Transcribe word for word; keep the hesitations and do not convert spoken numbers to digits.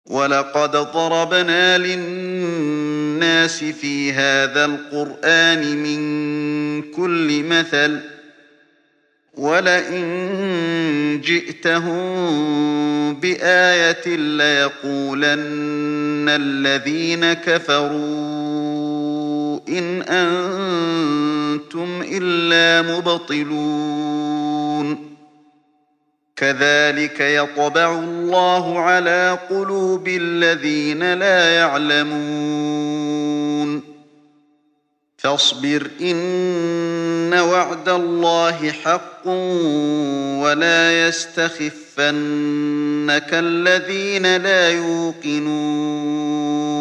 وَلَقَدْ ضَرَبْنَا لِلنَّاسِ فِي هَٰذَا الْقُرْآنِ مِن كُلِّ مَثَلٍ ۚ وَلَئِن جِئْتَهُم بِآيَةٍ لَّيَقُولَنَّ الَّذِينَ كَفَرُوا إِنْ أَنتُمْ إِلَّا مُبْطِلُونَ كَذَٰلِكَ يَطْبَعُ اللَّهُ عَلَىٰ قُلُوبِ الَّذِينَ لَا يَعْلَمُونَ فَاصْبِرْ إِنَّ وَعْدَ اللَّهِ حَقٌّ وَلَا يَسْتَخِفَّنَّكَ الَّذِينَ لَا يُوقِنُونَ